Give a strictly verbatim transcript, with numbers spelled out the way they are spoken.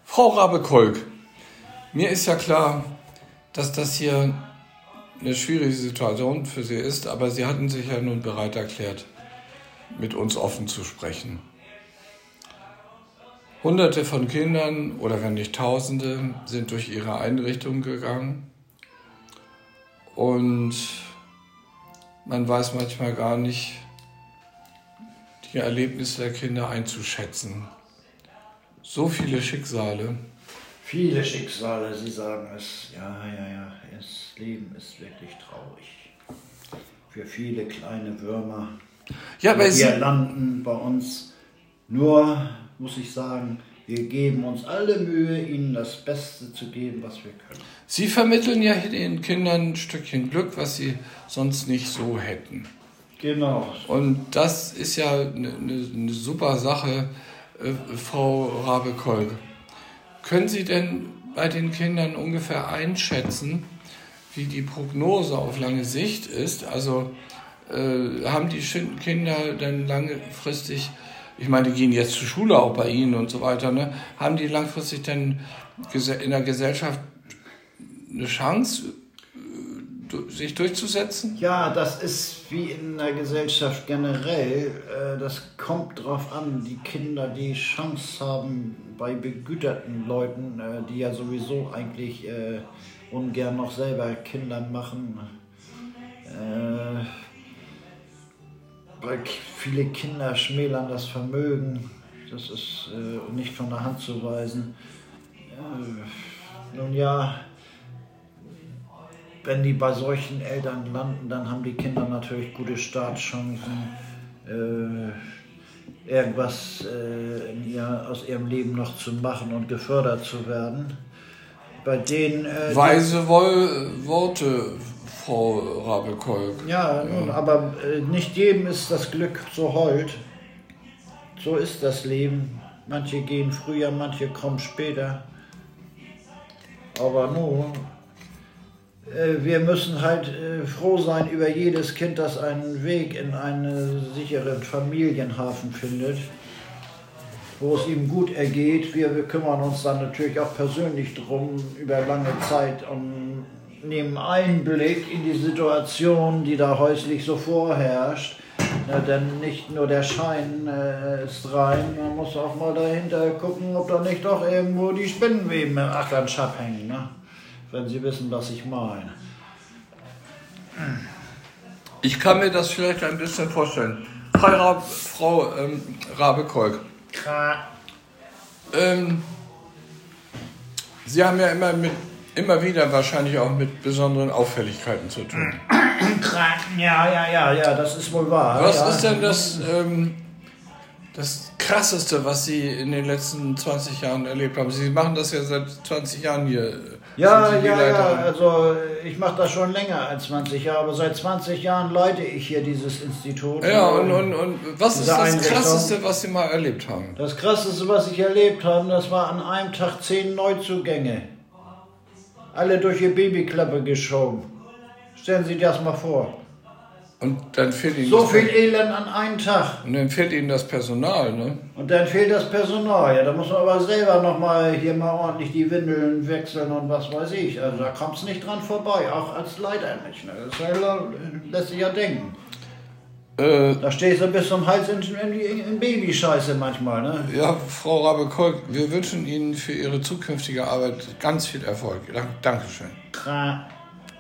Frau Rabe-Kolk, mir ist ja klar, dass das hier eine schwierige Situation für Sie ist, aber Sie hatten sich ja nun bereit erklärt, mit uns offen zu sprechen. Hunderte von Kindern, oder wenn nicht Tausende, sind durch Ihre Einrichtung gegangen und man weiß manchmal gar nicht, die Erlebnisse der Kinder einzuschätzen. So viele Schicksale. Viele Schicksale, Sie sagen es. Ja, ja, ja, das Leben ist wirklich traurig. Für viele kleine Würmer. Ja, aber wir Sie landen bei uns. Nur, muss ich sagen, wir geben uns alle Mühe, ihnen das Beste zu geben, was wir können. Sie vermitteln ja den Kindern ein Stückchen Glück, was sie sonst nicht so hätten. Genau. Und das ist ja eine, eine, eine super Sache, äh, Frau Rabe-Kolk. Können Sie denn bei den Kindern ungefähr einschätzen, wie die Prognose auf lange Sicht ist? Also äh, haben die Kinder dann langfristig, ich meine, die gehen jetzt zur Schule auch bei Ihnen und so weiter, ne? Haben die langfristig dann in der Gesellschaft eine Chance, sich durchzusetzen? Ja, das ist wie in der Gesellschaft generell. Das kommt drauf an, die Kinder, die Chance haben bei begüterten Leuten, die ja sowieso eigentlich ungern noch selber Kinder machen. Weil viele Kinder schmälern das Vermögen. Das ist nicht von der Hand zu weisen. Nun ja, wenn die bei solchen Eltern landen, dann haben die Kinder natürlich gute Startchancen, äh, irgendwas äh, in ihr, aus ihrem Leben noch zu machen und gefördert zu werden. Bei denen... Äh, Weise Woll- Worte, Frau Rabe-Kolk. Ja, ja. Aber äh, nicht jedem ist das Glück so hold. So ist das Leben. Manche gehen früher, manche kommen später. Aber nun... Wir müssen halt froh sein über jedes Kind, das einen Weg in einen sicheren Familienhafen findet, wo es ihm gut ergeht. Wir, wir kümmern uns dann natürlich auch persönlich drum über lange Zeit und nehmen Einblick in die Situation, die da häuslich so vorherrscht. Ja, denn nicht nur der Schein äh, ist rein, man muss auch mal dahinter gucken, ob da nicht doch irgendwo die Spinnenweben im Achternschap hängen. Ne? Wenn Sie wissen, was ich meine. Ich kann mir das vielleicht ein bisschen vorstellen. Frau, Rab, Frau ähm, Rabe-Kolk, ähm, Sie haben ja immer, mit, immer wieder wahrscheinlich auch mit besonderen Auffälligkeiten zu tun. Ja, ja, ja, ja, das ist wohl wahr. Was ja. ist denn das, ähm, das Krasseste, was Sie in den letzten zwanzig Jahren erlebt haben? Sie machen das ja seit zwanzig Jahren hier. Ja, ja, ja, also ich mache das schon länger als zwanzig Jahre, aber seit zwanzig Jahren leite ich hier dieses Institut. Ja, und, und, und was ist das Krasseste, was Sie mal erlebt haben? Das Krasseste, was ich erlebt habe, das war an einem Tag zehn Neuzugänge. Alle durch ihr Babyklappe geschoben. Stellen Sie sich das mal vor. Und dann fehlt Ihnen so das viel Elend an einem Tag. Und dann fehlt Ihnen das Personal, ne? Und dann fehlt das Personal. Ja, da muss man aber selber nochmal hier mal ordentlich die Windeln wechseln und was weiß ich. Also da kommt es nicht dran vorbei, auch als Leiter nicht. Ne? Das lässt sich ja denken. Äh, da stehst du bis zum Hals in, in, in Babyscheiße manchmal, ne? Ja, Frau Rabe-Kolk, wir wünschen Ihnen für Ihre zukünftige Arbeit ganz viel Erfolg. Dank, Dankeschön. Tra